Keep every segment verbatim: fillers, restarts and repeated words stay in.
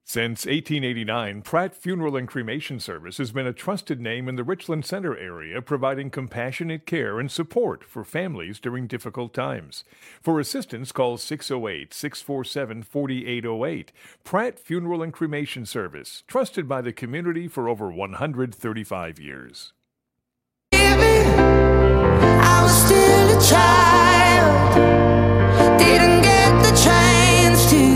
Since eighteen eighty-nine, Pratt Funeral and Cremation Service has been a trusted name in the Richland Center area, providing compassionate care and support for families during difficult times. For assistance, call six oh eight, six four seven, four eight oh eight. Pratt Funeral and Cremation Service, trusted by the community for over one hundred thirty-five years. I was still a child, didn't get the chance to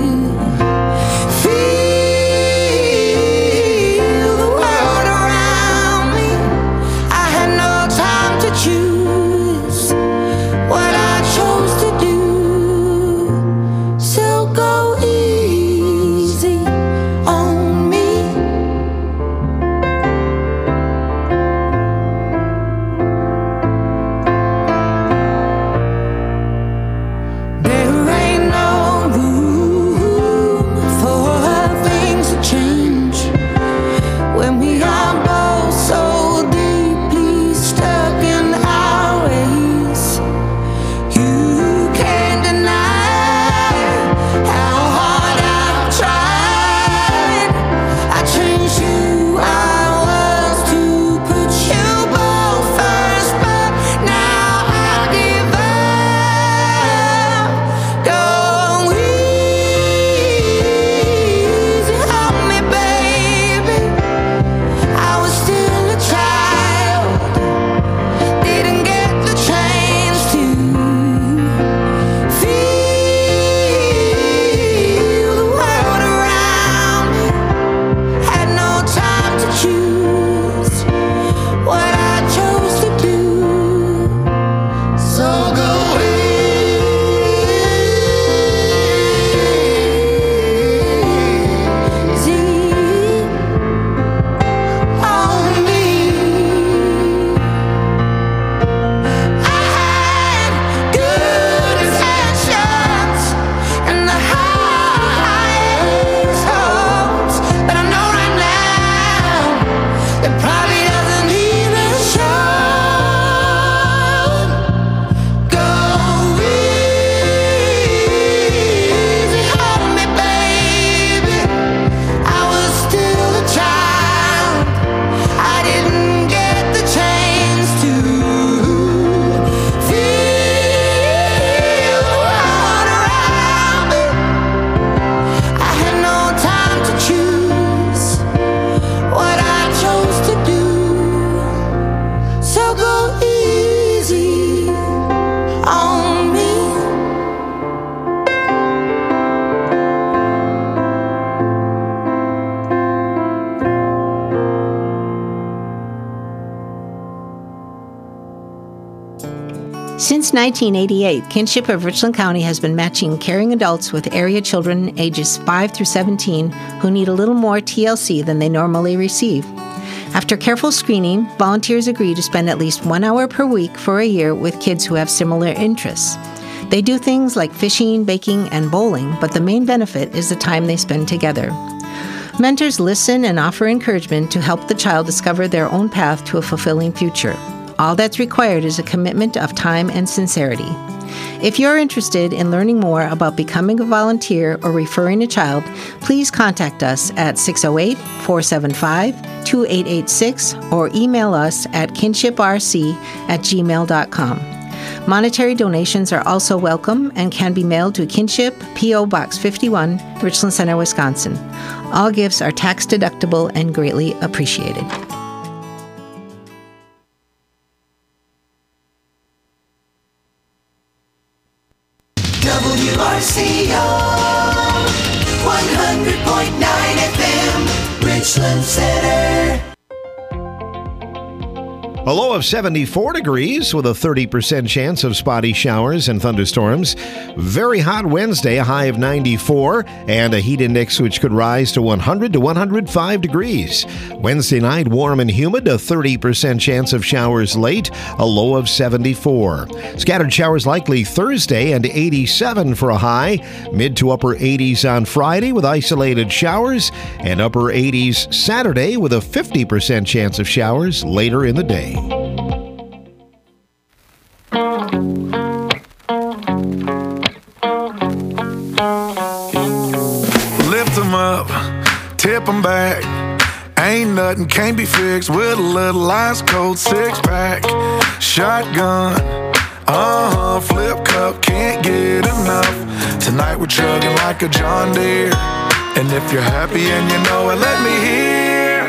feel the world around me. I had no time to choose what I chose to do, so go easy on me. There ain't no room for things to change when we are both so deeply stuck in our ways. You can't deny how hard I've tried. I changed who I was to put you both first, but now I give up. Go easy on me, baby. I was still a child, didn't get the chance to feel the world around me. Had no time to choose what I chose to do, so go easy on me. I had good intentions and the highest hopes, but I know right now it probably doesn't even show. Go easy on me, baby. I was still a child, I didn't get the chance to feel the world around me. I had no time to choose what I chose to do, so go easy on me. Since nineteen eighty-eight, Kinship of Richland County has been matching caring adults with area children ages five through seventeen who need a little more T L C than they normally receive. After careful screening, volunteers agree to spend at least one hour per week for a year with kids who have similar interests. They do things like fishing, baking, and bowling, but the main benefit is the time they spend together. Mentors listen and offer encouragement to help the child discover their own path to a fulfilling future. All that's required is a commitment of time and sincerity. If you're interested in learning more about becoming a volunteer or referring a child, please contact us at six oh eight, four seven five, two eight eight six or email us at kinshiprc at gmail dot com. Monetary donations are also welcome and can be mailed to Kinship, P O. Box fifty-one, Richland Center, Wisconsin. All gifts are tax deductible and greatly appreciated. W R C O one hundred point nine F M, Richland Center. A low of seventy-four degrees with a thirty percent chance of spotty showers and thunderstorms. Very hot Wednesday, a high of ninety-four, and a heat index which could rise to one hundred to one hundred five degrees. Wednesday night, warm and humid, a thirty percent chance of showers late, a low of seventy-four. Scattered showers likely Thursday and eighty-seven for a high. Mid to upper eighties on Friday with isolated showers, and upper eighties Saturday with a fifty percent chance of showers later in the day. Lift 'em 'em up, tip 'em back. Ain't nothing can't be fixed with a little ice cold six pack. Shotgun, uh-huh, flip cup, can't get enough. Tonight we're chugging like a John Deere. And if you're happy and you know it, let me hear.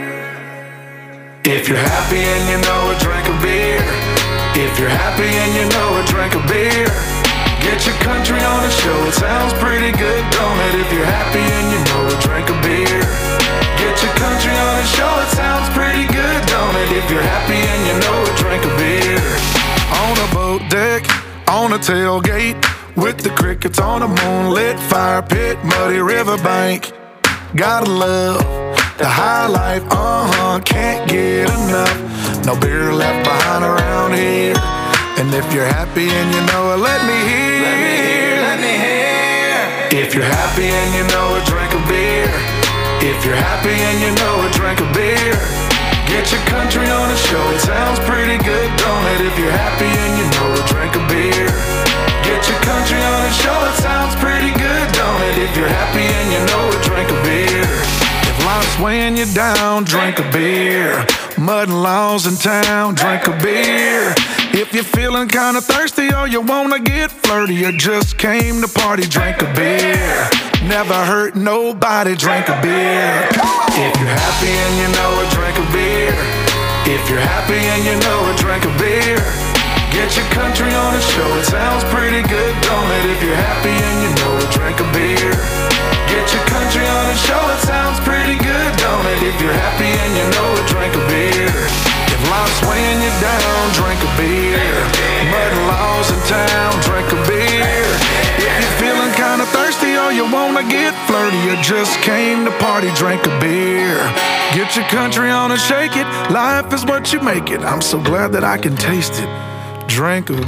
If you're happy and you know it, drink a beer. If you're happy and you know it, drink a beer. Get your country on the show, it sounds pretty good, don't it? If you're happy and you know it, drink a beer. Get your country on the show, it sounds pretty good, don't it? If you're happy and you know it, drink a beer. On a boat deck, on a tailgate, with the crickets on a moonlit fire pit, muddy riverbank. Gotta love the high life, uh-huh, can't get enough. No beer left behind around here. And if you're happy and you know it, let me hear. Let me hear, let me hear. If you're happy and you know it, drink a beer. If you're happy and you know it, drink a beer. Get your country on the show, it sounds pretty good, don't it? If you're happy and you know it, drink a beer. Get your country on the show, it sounds pretty good, don't it? If you're happy and you know it, drink a beer. If life's weighing you down, drink a beer. Mud and laws in town, drink a beer. If you're feeling kinda thirsty or you wanna get flirty or just came to party, drink a beer. Never hurt nobody, drink a beer. If you're happy and you know it, drink a beer. If you're happy and you know it, drink a beer. Get your country on the show, it sounds pretty good, don't it? If you're happy and you know it, drink a beer. Get your country on the show, it sounds pretty good, don't it? If you're happy and you know it, drink a beer. If life's weighing you down, drink a beer. Mud and laws in town, drink a beer. If you're feeling kinda thirsty or you wanna get flirty or just came to party, drink a beer. Get your country on and shake it, life is what you make it. I'm so glad that I can taste it. Drink a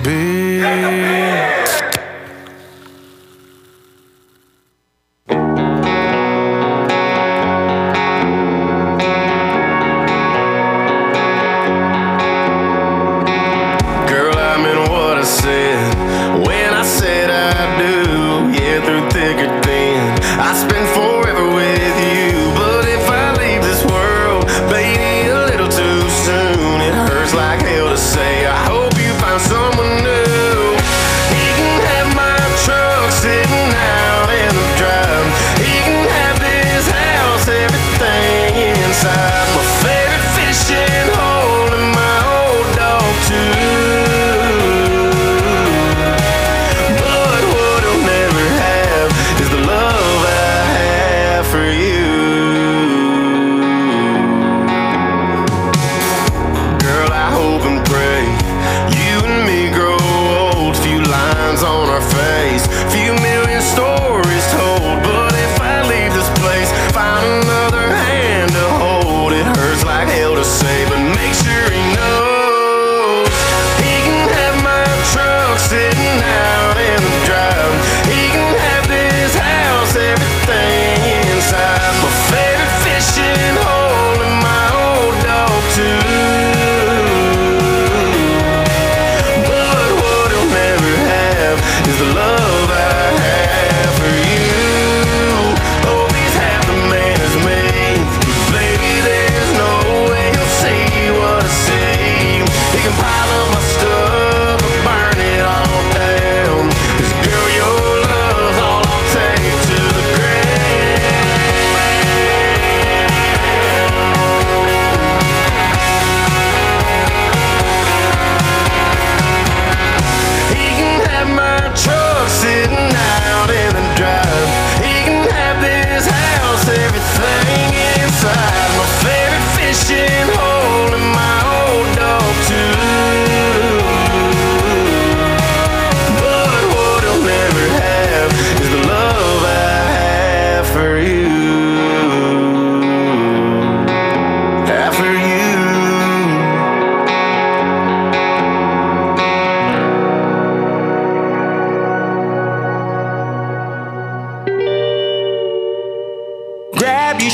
beer.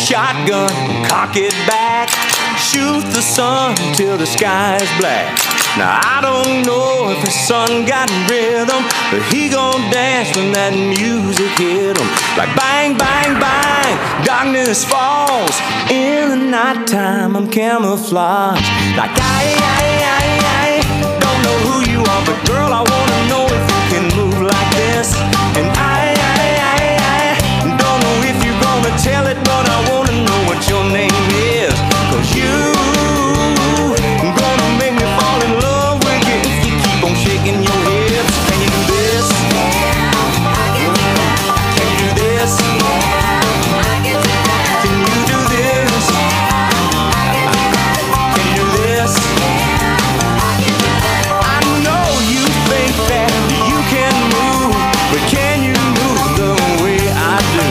Shotgun, cock it back, shoot the sun till the sky is black. Now I don't know if his son got rhythm, but he gon' dance when that music hit him. Like bang, bang, bang, darkness falls. In the nighttime I'm camouflaged. Like I, I, I, I don't know who you are, but girl, I wanna know if you can move like this. And I, I, I, I don't know if you're gonna tell it, but I wanna know what your name is. Cause you gonna make me fall in love with you if you keep on shaking your hips. Can you do this? Can you do this? Can you do this? Can you do this? I know you think that you can move, but can you move the way I do?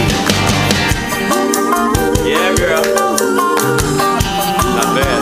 Yeah, girl. Not bad.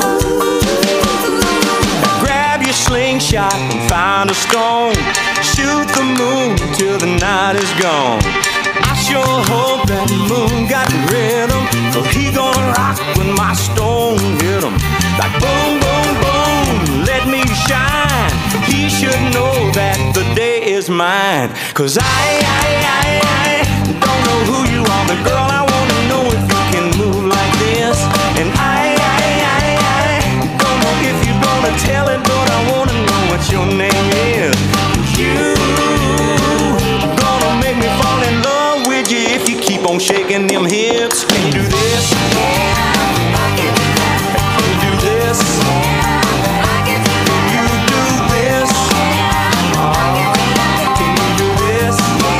Grab your slingshot and find a stone. Shoot the moon till the night is gone. I sure hope that moon got rhythm, so he gonna rock when my stone hit him. Like boom, boom, boom, let me shine. He should know that the day is mine. Cause I, I, I, I don't know who you are, but girl, I wanna know if you can move like this. And I, I, I, I don't know if you're gonna tell it, but I wanna know what your name is. You gonna make me fall in love with you if you keep on shaking them hips. Can you do this? Can you do this? Can you do this? Oh, can you do this?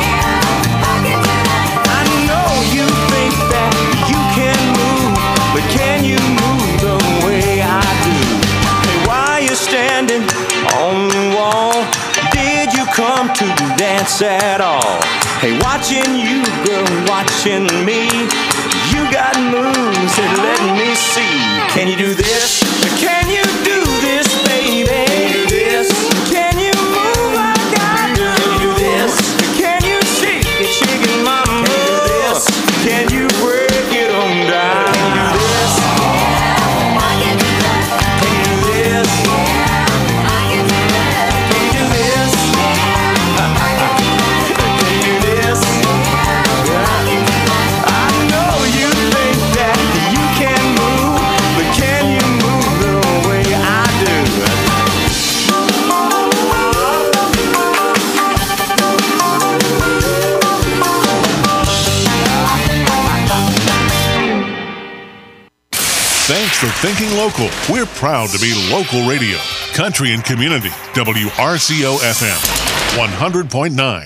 I know you think that you can move, but can you move the way I do? Hey, why you standing on the wall? Did you come to dance at all? Hey, watching you, girl, watching me. You got moves that let me see. Can you do this? Can you do this, baby? Can you do this? Can you move like I do? Can you do this? Can you shake it, shaking my move? Can you do this? Can you break it on down? Can you do this? Can you do this? Can you do this? Can you do this? I know you think that you can move, but can you move the way I do? Thanks for thinking local. We're proud to be local radio. Country and Community. W R C O F M. one hundred point nine.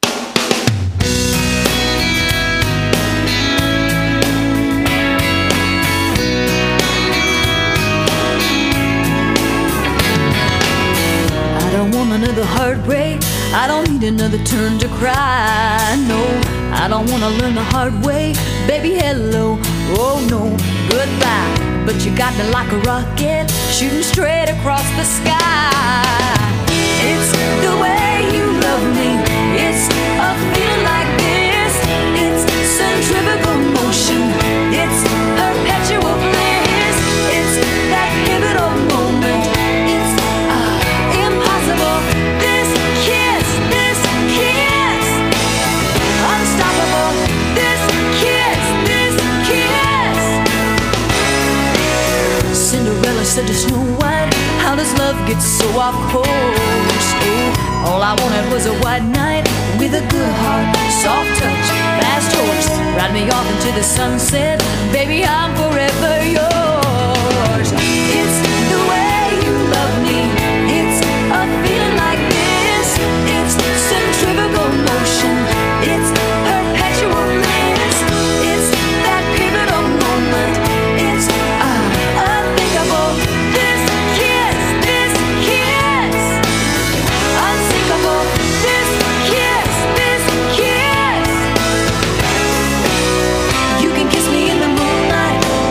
I don't want another heartbreak. I don't need another turn to cry. No, I don't want to learn the hard way. Baby, hello. Oh no, goodbye. But you got me like a rocket, shooting straight across the sky. It's the way you love me. It's a feeling like this. It's centrifugal motion. It's perpetual bliss. It's that pivotal moment. It's uh, impossible. This kiss, this kiss, unstoppable. This kiss, this kiss. Cinderella said to Snow White, how does love get so off course? Oh, all I wanted was a white knight with a good heart, soft touch, fast horse, ride me off into the sunset. Baby, I'm forever yours. It's the way you love me. It's a feeling like this. It's centrifugal motion. It's perpetual bliss. It's that pivotal moment. It's uh, unthinkable. This kiss, this kiss, unsinkable. This kiss, this kiss. You can kiss me in the moonlight,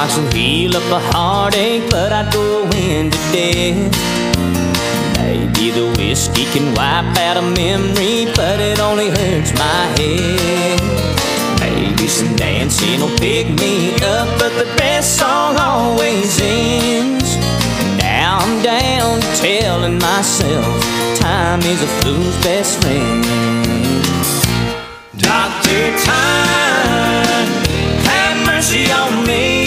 rocks will heal up a heartache, but I'd go into death. Maybe the whiskey can wipe out a memory, but it only hurts my head. Maybe some dancing will pick me up, but the best song always ends. Now I'm down to telling myself time is a fool's best friend. Doctor Time, have mercy on me.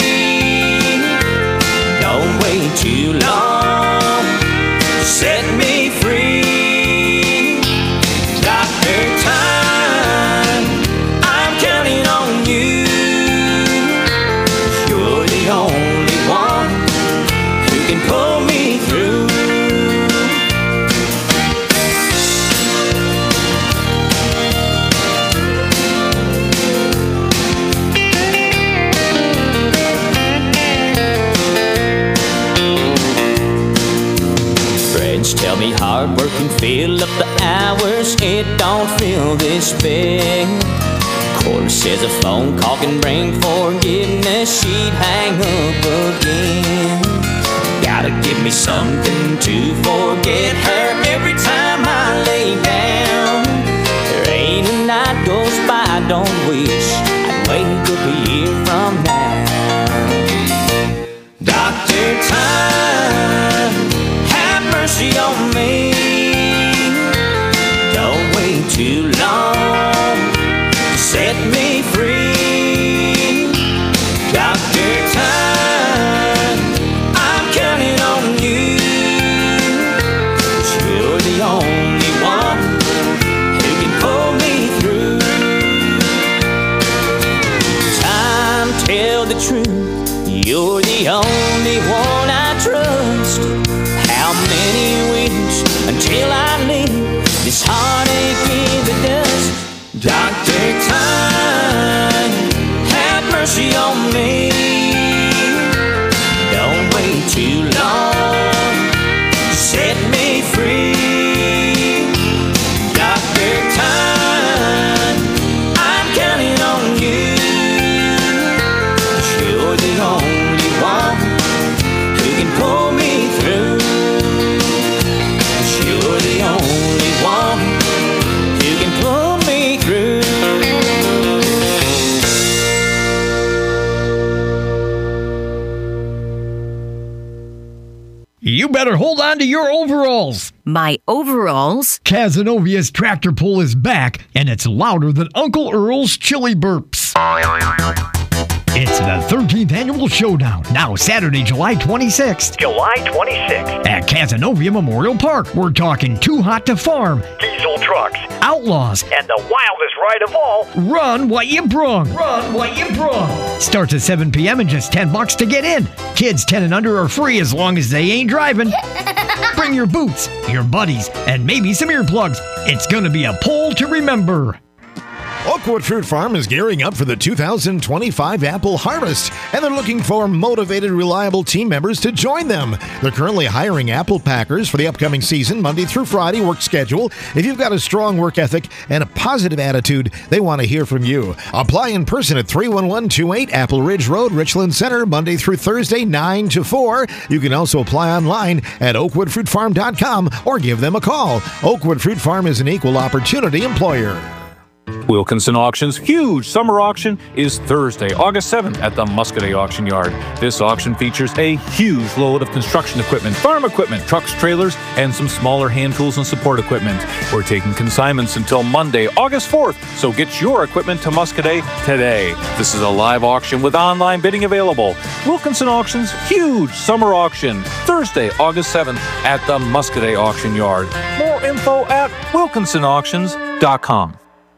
Don't wait too long, set me free. Doctor Time, I'm counting on you. You're the only one who can pull me through. Tell me hard work can fill up the hours, it don't feel this big. Of course, says a phone call can bring forgiveness, she'd hang up again. Gotta give me something to forget her every time I lay down. There ain't a night goes by I don't wish I'd wake up a year from now. Doctor Time, mercy on me. Don't wait too long, set me free. Doctor Time, I'm counting on you. 'Cause you're the only one who can pull me through. Time, tell the truth, you're the only one I trust. How many weeks until I leave this heartache in the dust? Doctor Time, have mercy on me. Don't wait too long, set me free. Doctor Time, I'm counting on you. 'Cause you're the only one who can pull me through. You're the only one who can pull me through. You better hold on to your overalls. My overalls? Cazenovia's tractor pull is back, and it's louder than Uncle Earl's chili burps. It's the thirteenth Annual Showdown, now Saturday, July twenty-sixth. July twenty-sixth. At Cazenovia Memorial Park. We're talking Too Hot to Farm, Diesel trucks, Outlaws, and the wildest ride of all, Run What You Brung. Run What You Brung. Starts at seven p.m. and just ten bucks to get in. Kids ten and under are free as long as they ain't driving. Bring your boots, your buddies, and maybe some earplugs. It's gonna be a pull to remember. Oakwood Fruit Farm is gearing up for the two thousand twenty-five apple harvest, and they're looking for motivated, reliable team members to join them. They're currently hiring apple packers for the upcoming season, Monday through Friday work schedule. If you've got a strong work ethic and a positive attitude, they want to hear from you. Apply in person at three one one two eight Apple Ridge Road, Richland Center, Monday through Thursday, nine to four. You can also apply online at oakwood fruit farm dot com or give them a call. Oakwood Fruit Farm is an equal opportunity employer. Wilkinson Auction's huge summer auction is Thursday, August seventh at the Muscadet Auction Yard. This auction features a huge load of construction equipment, farm equipment, trucks, trailers, and some smaller hand tools and support equipment. We're taking consignments until Monday, August fourth, so get your equipment to Muscadet today. This is a live auction with online bidding available. Wilkinson Auction's huge summer auction, Thursday, August seventh at the Muscadet Auction Yard. More info at wilkinson auctions dot com.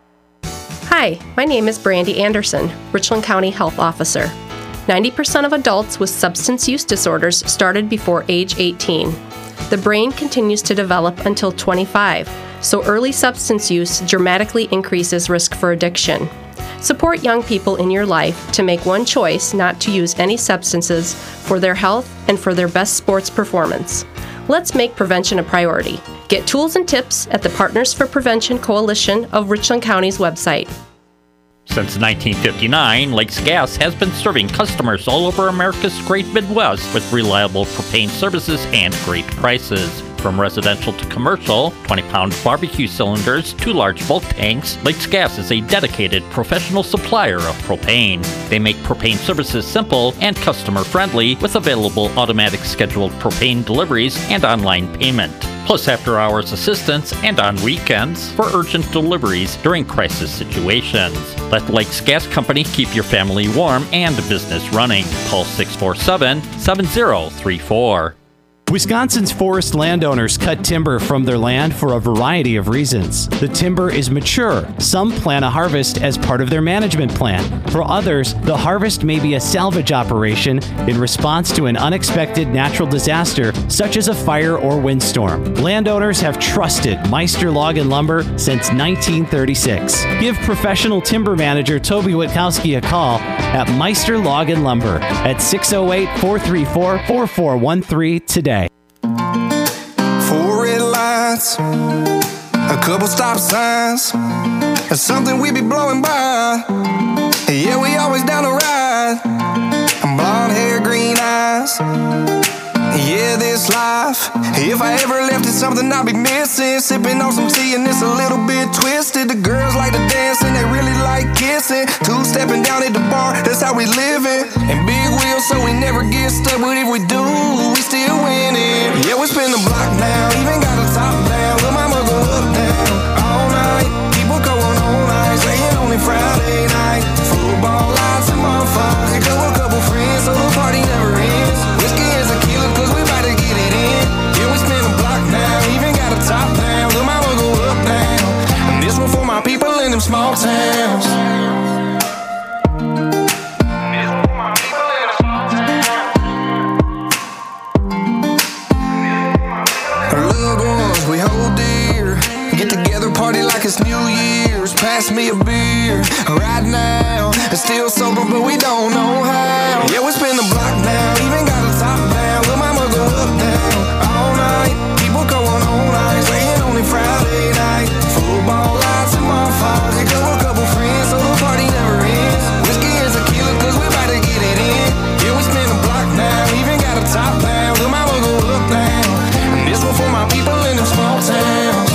Hi, my name is Brandy Anderson, Richland County Health Officer. ninety percent of adults with substance use disorders started before age eighteen. The brain continues to develop until twenty-five, so early substance use dramatically increases risk for addiction. Support young people in your life to make one choice not to use any substances for their health and for their best sports performance. Let's make prevention a priority. Get tools and tips at the Partners for Prevention Coalition of Richland County's website. Since nineteen fifty-nine, Lakes Gas has been serving customers all over America's great Midwest with reliable propane services and great prices. From residential to commercial, twenty-pound barbecue cylinders to large bulk tanks, Lakes Gas is a dedicated professional supplier of propane. They make propane services simple and customer-friendly with available automatic scheduled propane deliveries and online payment, plus after-hours assistance and on weekends for urgent deliveries during crisis situations. Let Lakes Gas Company keep your family warm and business running. Call six four seven, seven zero three four. Wisconsin's forest landowners cut timber from their land for a variety of reasons. The timber is mature. Some plan a harvest as part of their management plan. For others, the harvest may be a salvage operation in response to an unexpected natural disaster, such as a fire or windstorm. Landowners have trusted Meister Log and Lumber since nineteen thirty-six. Give professional timber manager Toby Witkowski a call at Meister Log and Lumber at six oh eight, four three four, four four one three today. Four red lights, a couple stop signs, and something we be blowing by. Yeah, we always down to ride. Blonde hair, green eyes. Yeah, this life. If I ever left it, something I'd be missing. Sipping on some tea and it's a little bit twisted. The girls like to dance and they really like kissing. Two-stepping down at the bar, that's how we living. And big wheels so we never get stuck. But if we do, we still winning. Yeah, we spin the block now, even got a top down. Lil' mama go up down all night. People going all night, saying only Friday night. Football lights and bonfires. Here go a couple friends, so the party never ends. Whiskey and tequila, cause we about to get it in. Yeah, we spin the block now, even got a top down. Lil' mama go up down. And this one for my people in them small towns. Party like it's New Year's. Pass me a beer right now. It's still sober, but we don't know how. Yeah, we spin the block now, even got a top down. Lil' mama go up down all night. People going all night, saying only Friday night. Football lights and bonfires. Here go a couple friends, so the party never ends. Whiskey and tequila, cause we about to get it in. Yeah, we spin the block now, even got a top down. Lil' mama go up down. And this one for my people in them small towns.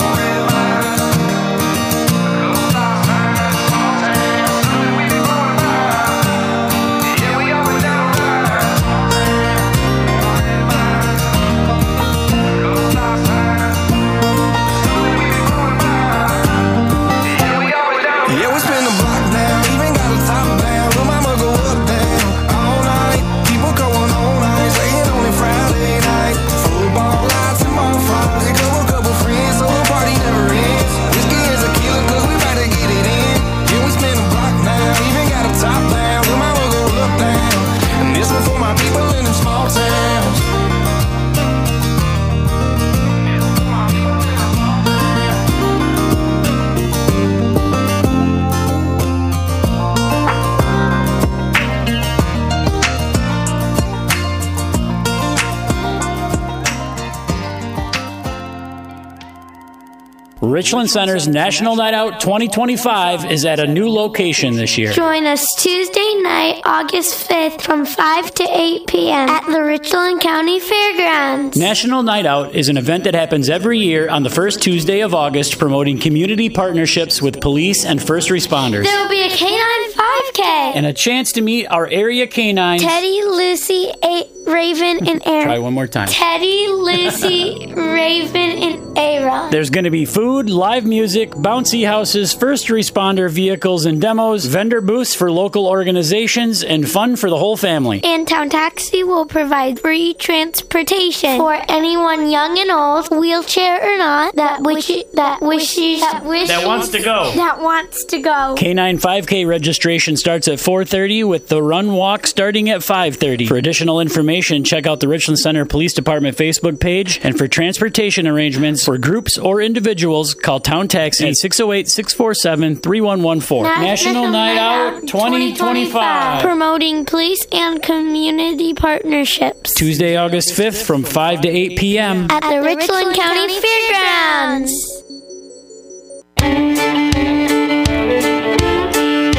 Richland Center's National Night Out twenty twenty-five is at a new location this year. Join us Tuesday night, August fifth from five to eight p.m. at the Richland County Fairgrounds. National Night Out is an event that happens every year on the first Tuesday of August, promoting community partnerships with police and first responders. There will be a canine five K. And a chance to meet our area canines. Teddy, Lucy, a- Raven, and Aaron. Try one more time. Teddy, Lucy, Raven, and Aaron. There's going to be food, live music, bouncy houses, first responder vehicles and demos, vendor booths for local organizations, and fun for the whole family. And Town Taxi will provide free transportation for anyone young and old, wheelchair or not, that wishes that wishes that wishes that wants to go. That wants to go. Canine five K registration starts at four thirty with the run walk starting at five thirty. For additional information, check out the Richland Center Police Department Facebook page, and for transportation arrangements for groups or individuals, call Town Taxi at six oh eight, six four seven, three one one four. National, National Night Out twenty twenty-five. Promoting police and community partnerships. Tuesday, August fifth from five to eight p.m. at the, at the Richland, Richland County, County Fairgrounds.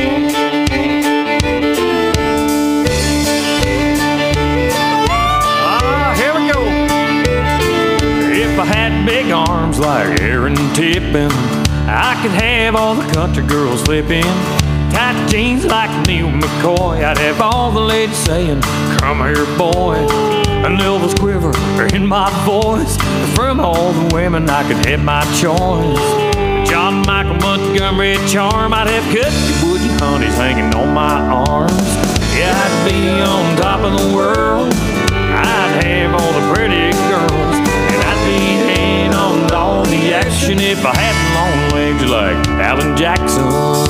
like Aaron Tippin. I could have all the country girls slipping. Tight jeans like Neil McCoy. I'd have all the ladies saying, come here, boy. An Elvis quiver in my voice. From all the women, I could have my choice. John Michael Montgomery charm. I'd have Cookie Woody honeys hanging on my arms. Yeah, I'd be on top of the world. I'd have all the pretty girls. And I'd be hanging on all the action if I had long legs like Alan Jackson.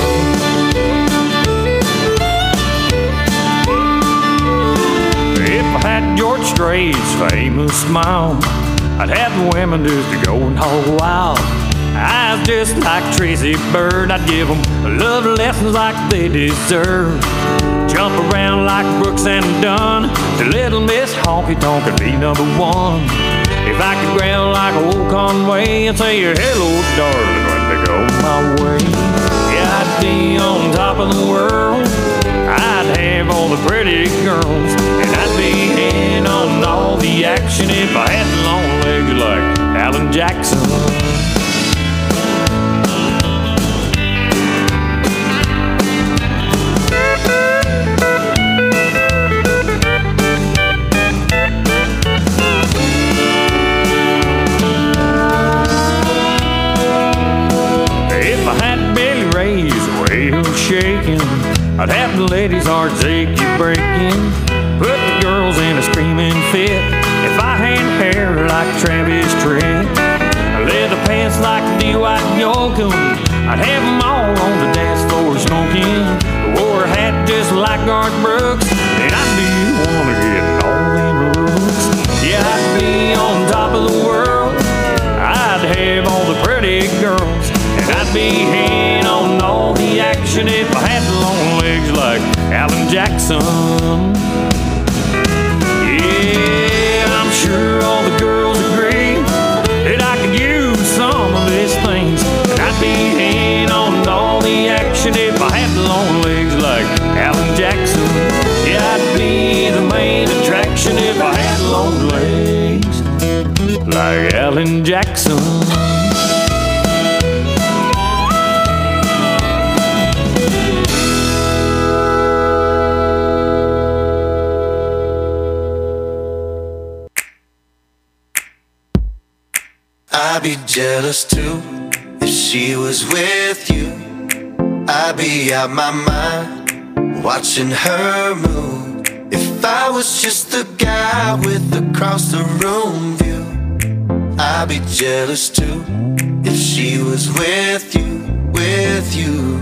If I had George Strait's famous smile, I'd have the women just to go and hog wild. Eyes just like Tracy Bird. I'd give them love lessons like they deserve. Jump around like Brooks and Dunn. The little Miss Honky Tonk could be number one. If I could growl like old Conway and say, hello, darling, when they go my way. Yeah, I'd be on top of the world. I'd have all the pretty girls. And I'd be in on all the action if I had long legs like Alan Jackson. Shaking, I'd have the ladies' hearts achy breaking. Put the girls in a screaming fit. If I had hair like Travis Tritt, leather pants like D. White Yoakum, I'd have them all on the dance floor smoking. Wore a hat just like Garth Brooks, and I'd be the one to get all them looks. Yeah, I'd be on top of the world. I'd have all the pretty girls, and I'd be in on all the action if I had long legs like Alan Jackson. Yeah, I'm sure all the girls agree that I could use some of these things. And I'd be in on all the action if I had long legs like Alan Jackson. Yeah, I'd be the main attraction if I had long legs like Alan Jackson. I'd be jealous too if she was with you. I'd be out my mind watching her move. If I was just the guy with across the room view, I'd be jealous too if she was with you, with you.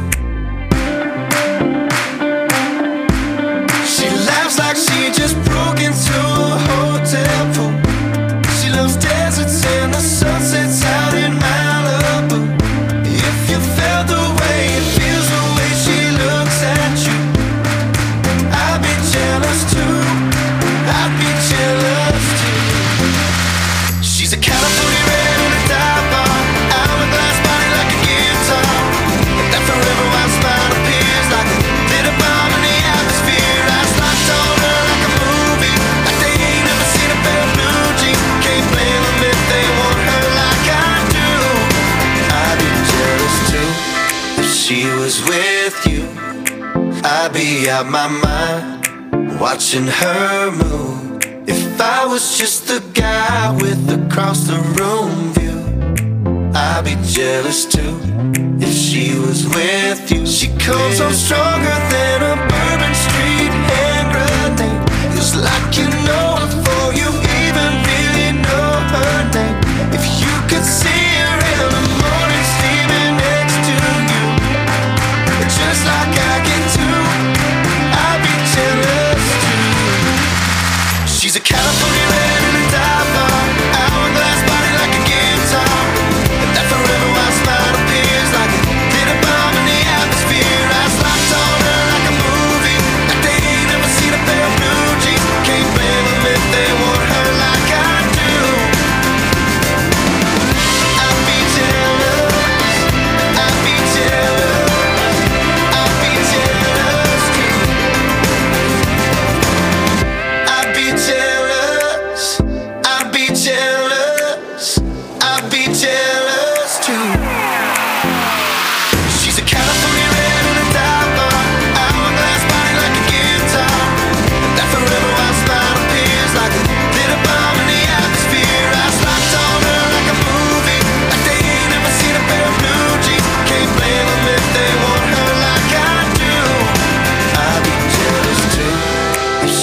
She laughs like she just broke into a hotel pool. She loves deserts and the sunsets out in Malibu. If you felt the way it feels, the way she looks at you, I'd be jealous too. I'd be jealous too. She's a California red and a dive bomb, hourglass body like a guitar, and that forever wild smile appears like a glitter bomb in the atmosphere. Eyes locked on her like a movie, like they ain't never seen a pair of blue jeans. Can't blame them if they want her like I do. I'd be jealous too if she was with you. I'd be out my mind watching her move. If I was just the guy with across the room view, I'd be jealous too if she was with you. She comes on stronger than a Bourbon Street hand grenade. It's like you know her before you even really know her name. If you could see her in the morning steaming next to you, just like I get to, I'd be jealous too. She's a California red and a dive bomb, hourglass body like a guitar, and that forever wild smile appears like a glitter bomb in the atmosphere. Eyes locked on her like a movie.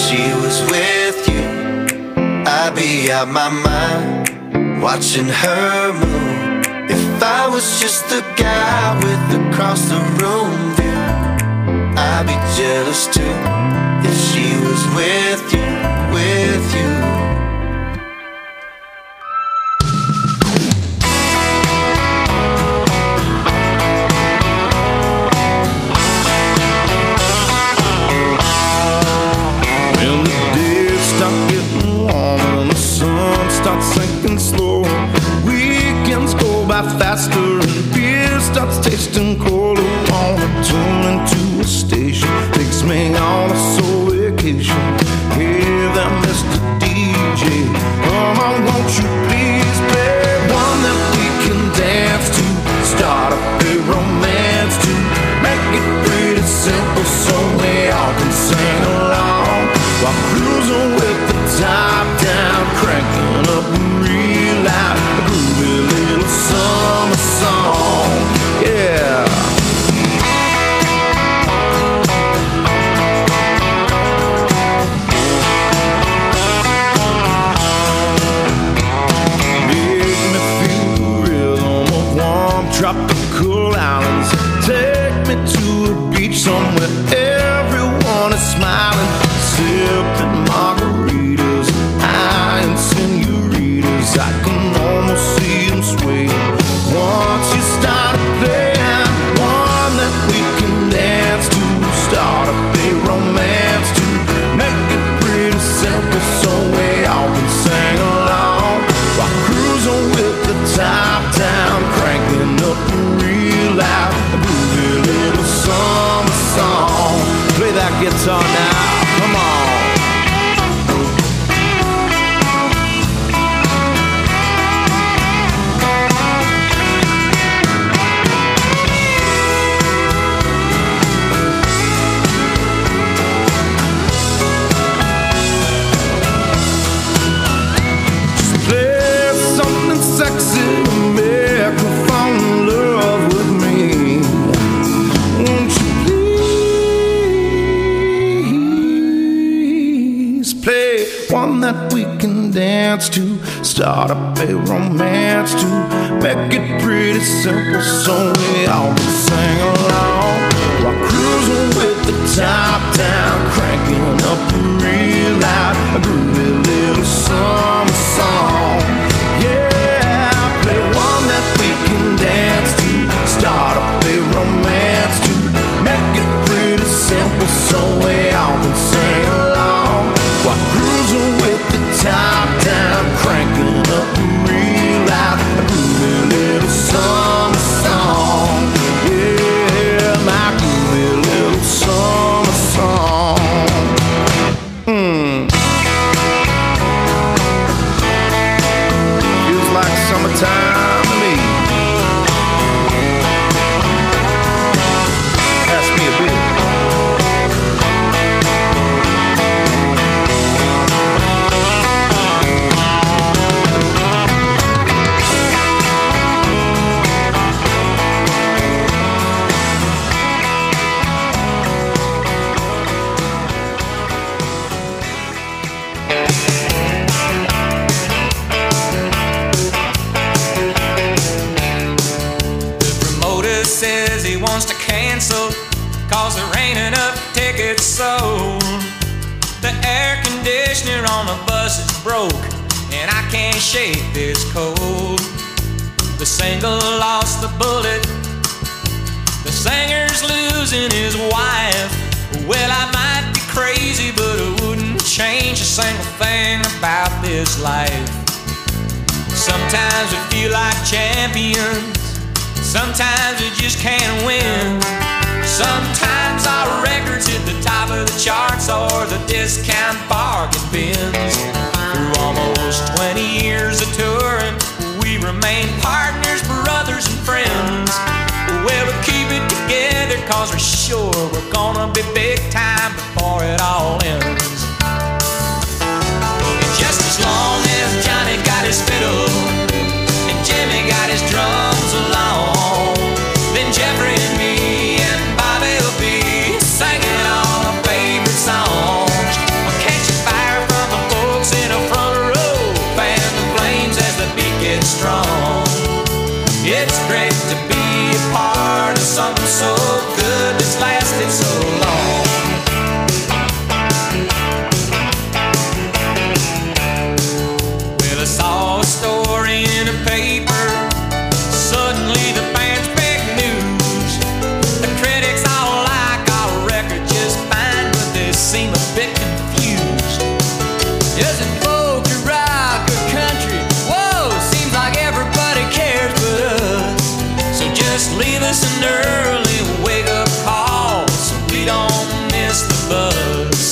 she was with you, I'd be out my mind, watching her move. If I was just the guy with across the room view, I'd be jealous too. If she was with you, with you. Slow. Weekends go by faster and beer starts tasting colder. Wanna tune into a station, takes me on a soul vacation. Hey there, Mister D J, come on, won't you please play one that we can dance to, start up a romance to, make it pretty simple so we all can sing along while cruising with the top down, cranking up real loud, a groovy little summer song, yeah. Make me feel the rhythm of warm tropical islands. Take me to a beach somewhere everyone is smiling, sipping margaritas, high and senoritas. I can almost see them sway once you start playing one that we can dance to, start up a romance to, make it pretty simple so we all can sing along while cruising with the top down, cranking up real loud, a groovy little summer song. Play that guitar now, come on. Sexy to make me fall in love with me. Won't you please play one that we can dance to, start up a romance to, make it pretty simple so we all can sing along while cruising with the top down, cranking up real loud, a groovy little summer song, yeah. Dance to, start up a romance to, make it pretty simple so we all can sing along while cruising with the top down, cranking up real loud, a groovy little summer song, yeah, my groovy little summer song. Mm. Feels like summertime to me. Cause there ain't enough tickets sold. The air conditioner on the bus is broke, and I can't shake this cold. The single lost the bullet, the singer's losing his wife. Well, I might be crazy, but it wouldn't change a single thing about this life. Sometimes we feel like champions, sometimes we just can't win. Sometimes our records hit the top of the charts or the discount bargain bins. Through almost twenty years of touring, we remain partners, brothers, and friends. Well, we keep it together cause we're sure we're gonna be big time before it all ends. And just as long as Johnny got his fiddle and Jimmy got his drums along, then Jeffrey and me and Bobby will be singing all our favorite songs. Well, can't seem a bit confused. Doesn't folk or rock or country? Whoa, seems like everybody cares but us. So just leave us an early wake-up call so we don't miss the buzz.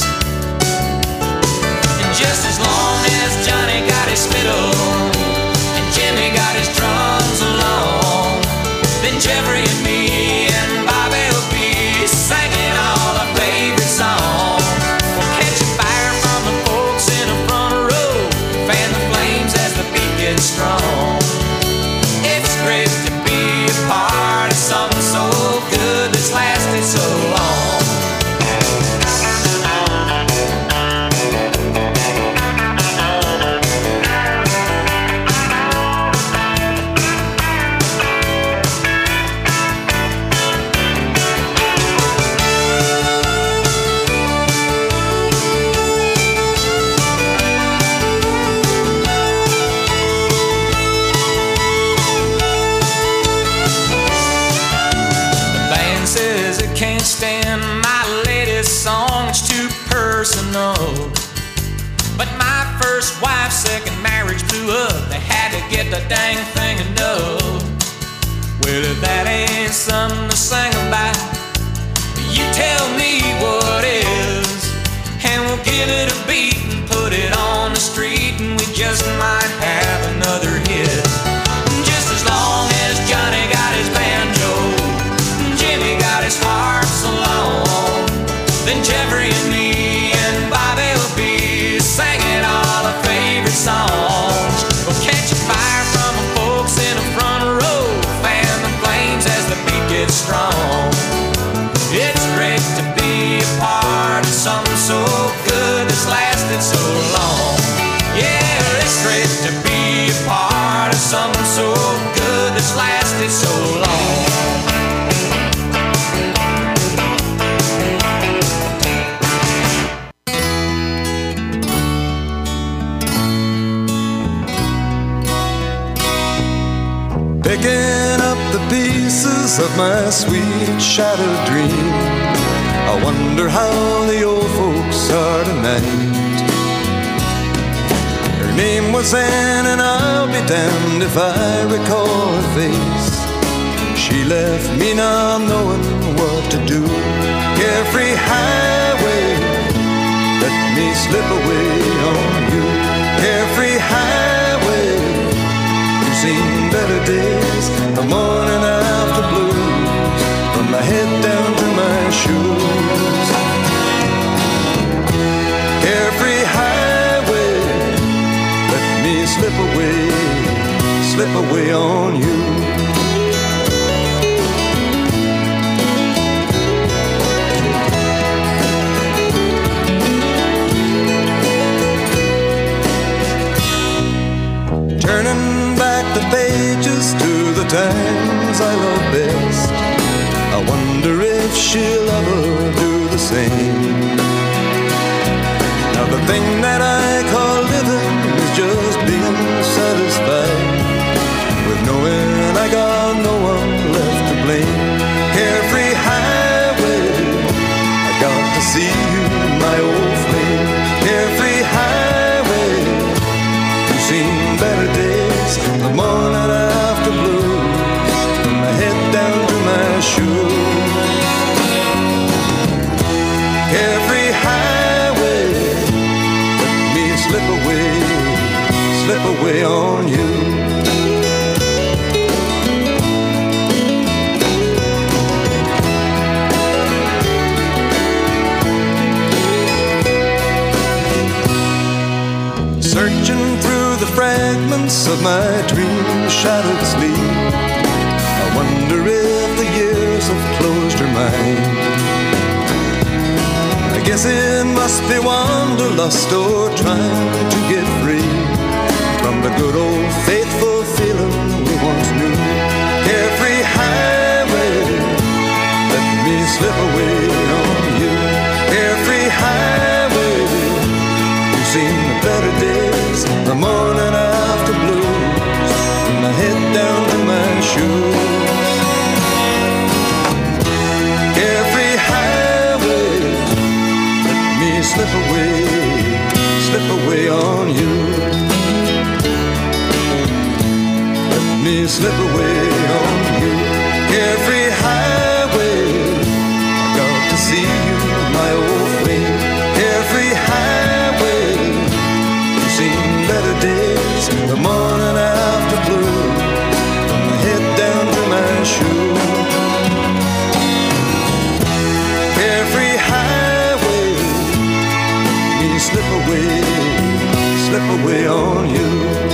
And just as long as Johnny got his fiddle and Jimmy got his drums along, then Jeffrey and me and Bobby will be singing all our favorite songs. We'll catch a fire from the folks in the front row, fan the flames as the beat gets strong. It's great to be a part of something so good that's lasted so long. Can't stand my latest song, it's too personal. But my first wife's second marriage blew up, they had to get the dang thing annulled. Well, if that ain't something to sing about, you tell me what is, and we'll give it a beat and put it on the street, and we just might have another hit. Just as long as Johnny got his banjo, Jimmy got his harp so long, then Jeffrey and me and Bobby will be singing all our favorite songs. We'll catch a fire from the folks in the front row, fan the flames as the beat gets strong. It's great to be a part of something so good that's lasted so long. Yeah, it's great to be a part of something so good that's lasted so long. Picking up the pieces of my sweet shattered dream, I wonder how the old folks are tonight. Her name was Anne, and I'll be damned if I recall her face. She left me not knowing what to do. Carefree highway, let me slip away on you. Carefree highway, you've seen better days, the morning after blues, from my head down to my shoes. Carefree highway, let me slip away, slip away on you. Turning back the pages to the times I love best, I wonder if she'll ever do the same. Now the thing that I call living is just being satisfied with knowing I got no one left to blame. Carefree highway, I got to see you, my old flame. Carefree highway, you've seen better days, the morning after blues, from my head down to my shoes. Carefree highway, let me slip away, slip away on you. Searching through the fragments of my dream-shattered sleep, I wonder if the years have closed her mind. I guess it must be wanderlust or trying to get free from the good old faithful feeling we once knew. Carefree highway, let me slip away on you. Carefree highway, you've seen the better days, the morning after blues, from my head down to my shoes. Carefree highway, let me slip away, slip away on you. Let me slip away on you. Carefree highway, I got to see you, my old friend. Carefree highway, you've seen better days. The morning after blue, from my head down to my shoe. Carefree highway, me slip away, slip away on you.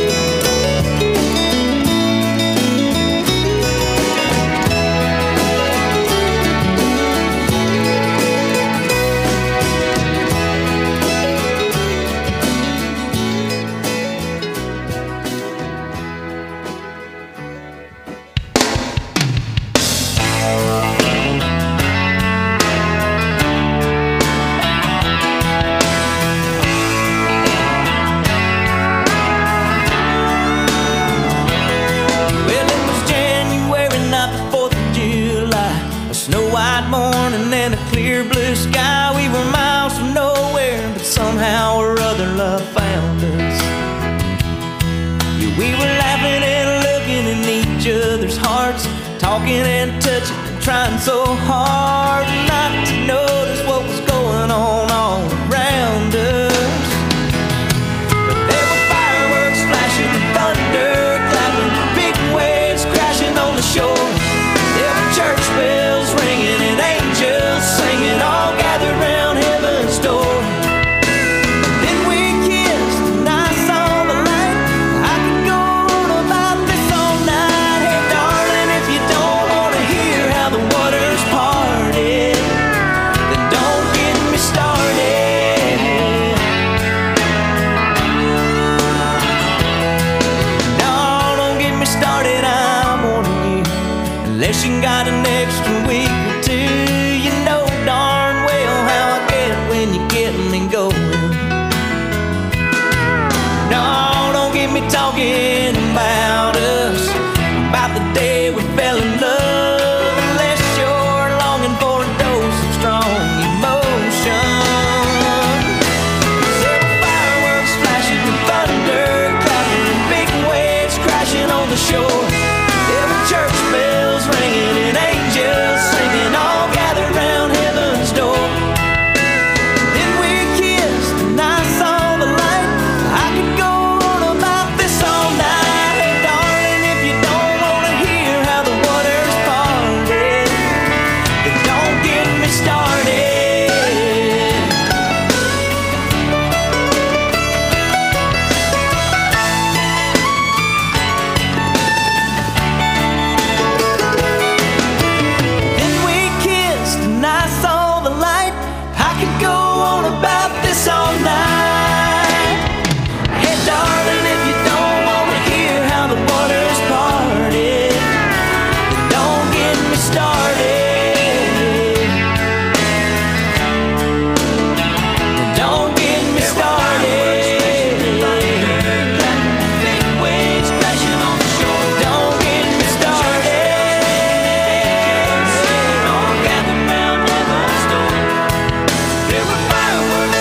Somehow or other love found us. Yeah, we were laughing and looking in each other's hearts, talking and touching and trying so hard not to notice what was going on all around us. But there were fireworks flashing and thunder clapping, big waves crashing on the shore. There were church bells ringing and angels singing, all gathered round heaven's door. Unless you got an extra week or two, you know darn well how I get when you get me going. No, don't get me talking about us, about the day we fell in love, unless you're longing for a dose of strong emotion. There were fireworks flashing and thunder clapping and big waves crashing on the shore. There were church bells ringing and angels singing, all gathered round heaven's door. Then we kissed and I saw the light. I could go on about this all night. Hey darling, if you don't want to hear how the waters parted, then don't get me started. All night. Hey darling, if you don't want to hear how the waters parted, then don't get me started. Don't get me started. Big waves crashing on the shore. Don't get me started. All gathered round heaven's door. There were fireworks.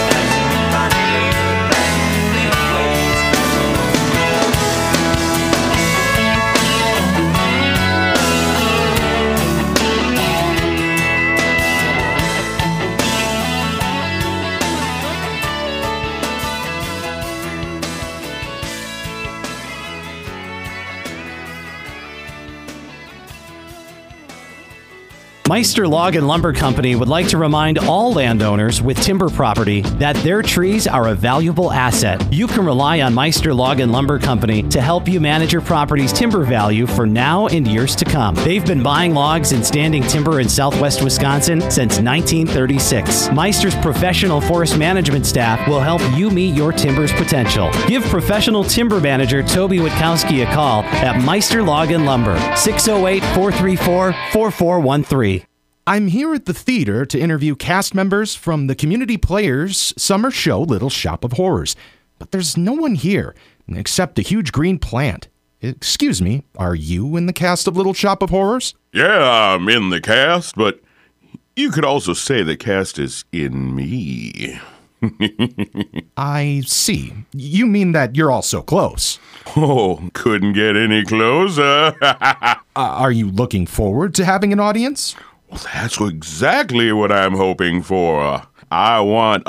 Meister Log and Lumber Company would like to remind all landowners with timber property that their trees are a valuable asset. You can rely on Meister Log and Lumber Company to help you manage your property's timber value for now and years to come. They've been buying logs and standing timber in southwest Wisconsin since nineteen thirty-six. Meister's professional forest management staff will help you meet your timber's potential. Give professional timber manager Toby Witkowski a call at Meister Log and Lumber, six oh eight, four three four, four four one three. I'm here at the theater to interview cast members from the Community Players summer show Little Shop of Horrors. But there's no one here except a huge green plant. Excuse me, are you in the cast of Little Shop of Horrors? Yeah, I'm in the cast, but You could also say the cast is in me. I see. You mean that you're all so close? Oh, couldn't get any closer. uh, are you looking forward to having an audience? Well, that's exactly what I'm hoping for. I want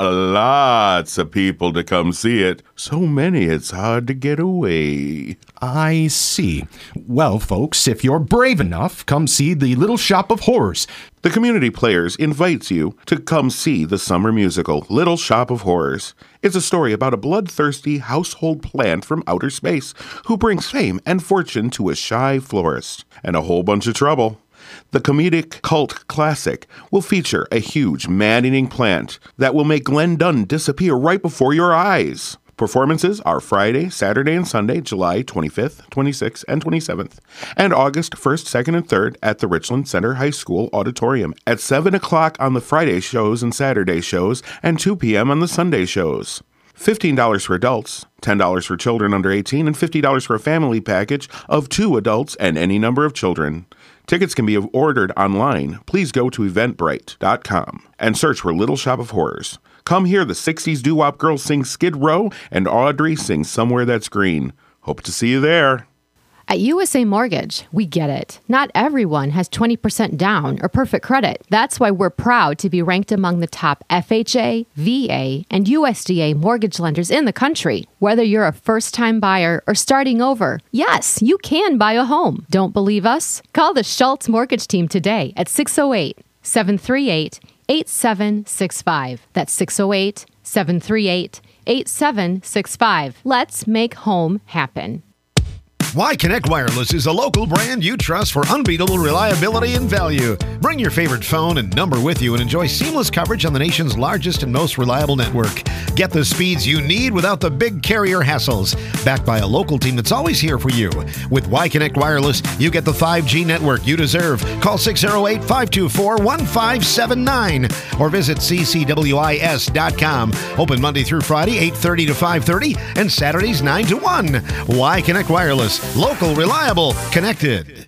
lots of people to come see it. So many it's hard to get away. I see. Well, folks, if you're brave enough, come see The Little Shop of Horrors. The Community Players invites you to come see the summer musical, Little Shop of Horrors. It's a story about a bloodthirsty household plant from outer space who brings fame and fortune to a shy florist and a whole bunch of trouble. The comedic cult classic will feature a huge, man-eating plant that will make Glenn Dunn disappear right before your eyes. Performances are Friday, Saturday, and Sunday, July twenty-fifth, twenty-sixth, and twenty-seventh, and August first, second, and third at the Richland Center High School Auditorium at seven o'clock on the Friday shows and Saturday shows, and two p.m. on the Sunday shows. fifteen dollars for adults, ten dollars for children under eighteen, and fifty dollars for a family package of two adults and any number of children. Tickets can be ordered online. Please go to eventbrite dot com and search for Little Shop of Horrors. Come hear the sixties doo-wop girls sing Skid Row and Audrey sing Somewhere That's Green. Hope to see you there. At U S A Mortgage, we get it. Not everyone has twenty percent down or perfect credit. That's why we're proud to be ranked among the top F H A, V A, and U S D A mortgage lenders in the country. Whether you're a first-time buyer or starting over, yes, you can buy a home. Don't believe us? Call the Schultz Mortgage Team today at six oh eight, seven three eight, eight seven six five. That's six oh eight, seven three eight, eight seven six five. Let's make home happen. Y-Connect Wireless is a local brand you trust for unbeatable reliability and value. Bring your favorite phone and number with you and enjoy seamless coverage on the nation's largest and most reliable network. Get the speeds you need without the big carrier hassles. Backed by a local team that's always here for you. With Y-Connect Wireless, you get the five G network you deserve. Call six oh eight, five two four, one five seven nine or visit c c w i s dot com. Open Monday through Friday, eight thirty to five thirty, and Saturdays, nine to one. Y-Connect Wireless. Local, reliable, connected.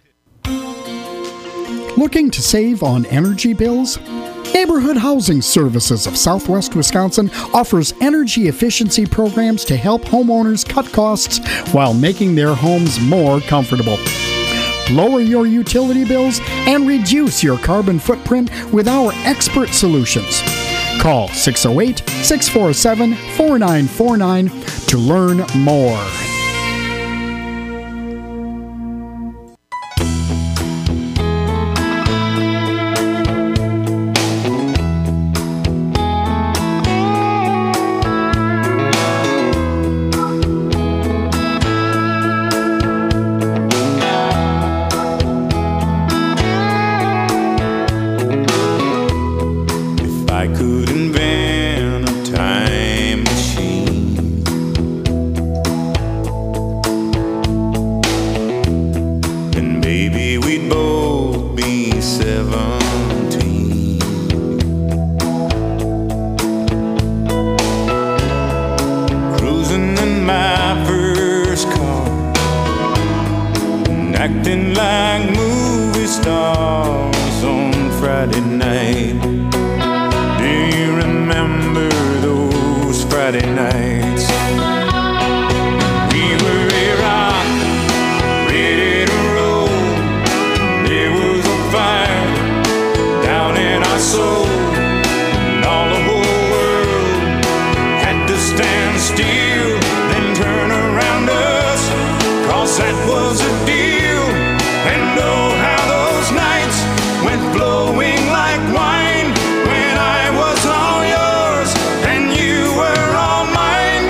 Looking to save on energy bills? Neighborhood Housing Services of Southwest Wisconsin offers energy efficiency programs to help homeowners cut costs while making their homes more comfortable. Lower your utility bills and reduce your carbon footprint with our expert solutions. Call six oh eight, six four seven, four nine four nine to learn more. acting like movie stars on Friday night. Do you remember those Friday nights? We were a rock, ready to roll. There was a fire down in our soul, and all the whole world had to stand still, then turn around us, 'cause that was a deal. And oh, how those nights went flowing like wine, when I was all yours and you were all mine.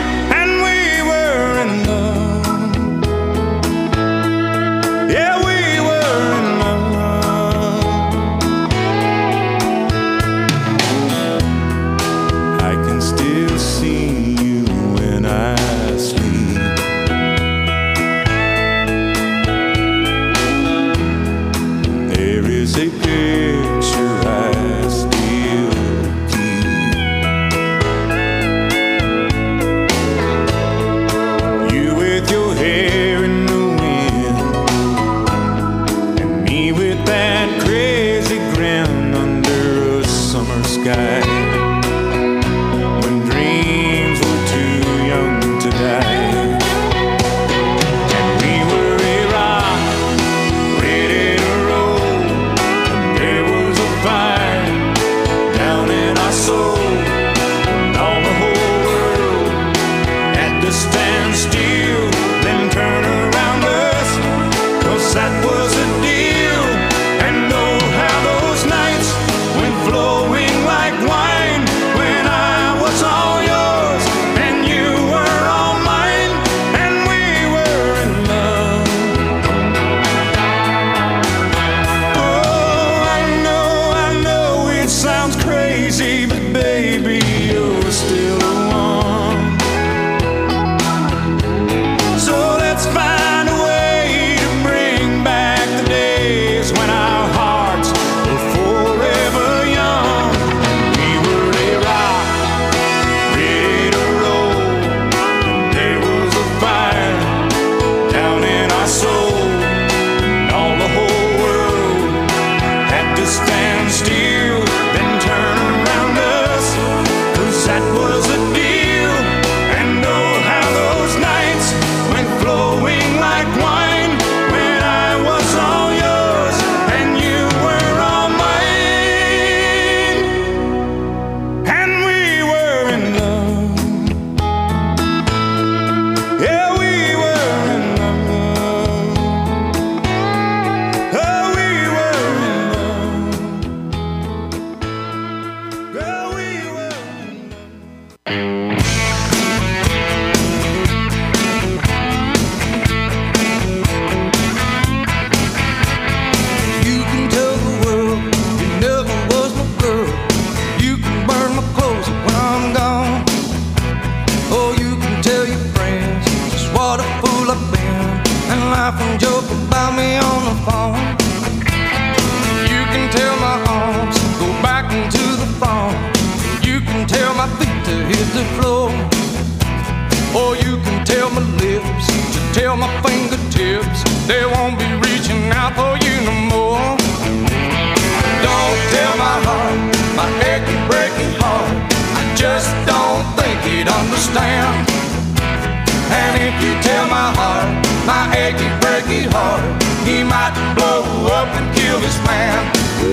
to hit the floor. Or you can tell my lips to tell my fingertips they won't be reaching out for you no more. Don't tell my heart, my achy, breaky heart, I just don't think he'd understand. And if you tell my heart, my achy, breaky heart, he might blow up and kill this man.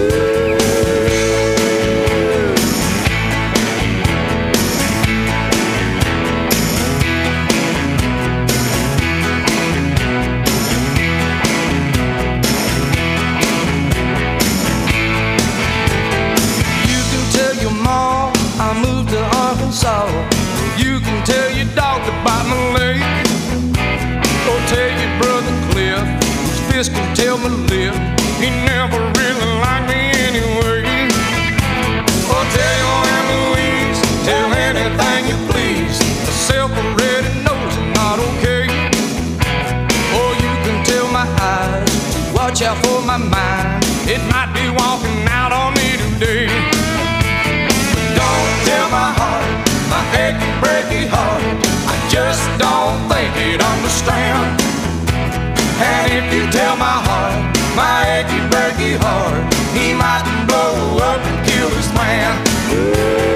I moved to Arkansas. You can tell your dog to bite my leg. Or tell your brother Cliff, his fist can tell my lip he never really liked me anyway. Or tell your Aunt Louise, tell anything you please, myself already knows I'm not okay. Or you can tell my eyes, watch out for my mind, it might be walking out on me today. Don't tell my heart, my achy, breaky heart, I just don't think he'd understand. And if you tell my heart, my achy, breaky heart, he might blow up and kill this man.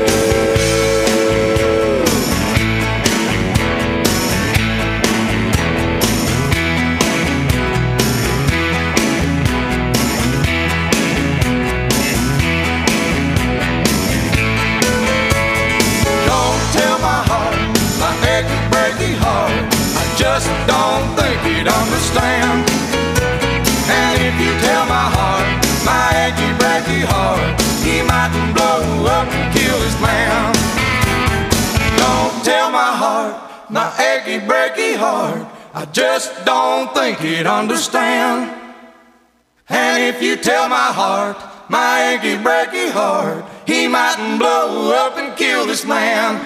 Just don't think he'd understand. And if you tell my heart, my achy, breaky heart, he might blow up and kill his man. Don't tell my heart, my achy, breaky heart, I just don't think he'd understand. And if you tell my heart, my achy, breaky heart, he might blow up and kill this man.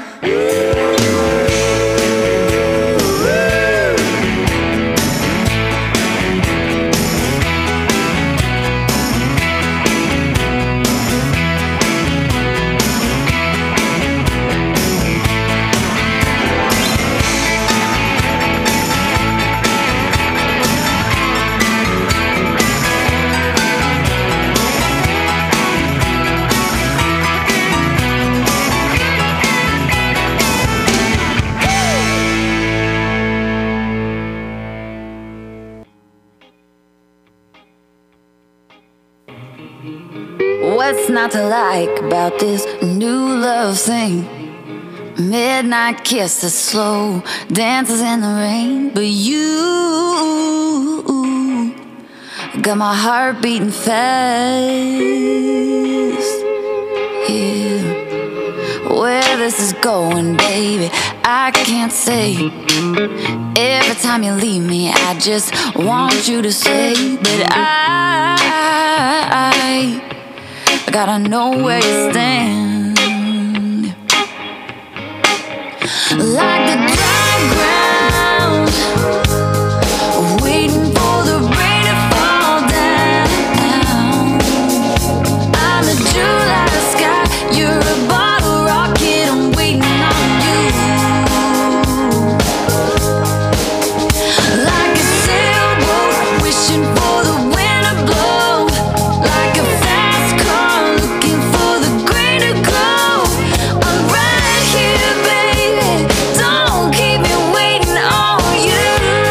What's not to like about this new love thing? Midnight kisses, slow dances in the rain. But you got my heart beating fast. Yeah. Where this is going, baby, I can't say. Every time you leave me, I just want you to say that I, I I gotta know where you stand. Like the dry ground, waiting for the rain to fall down. I'm the July sky, you're a bottle rocket, I'm waiting on you. Like a sailboat, wishing for the wind to blow. Like a fast car, looking for the green to glow. I'm right here, baby, don't keep me waiting on you.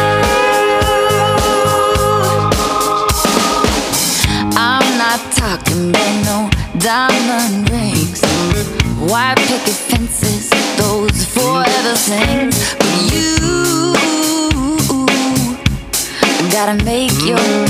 I'm not talking about no diamond rings, white picket fences, those forever things. But you gotta make your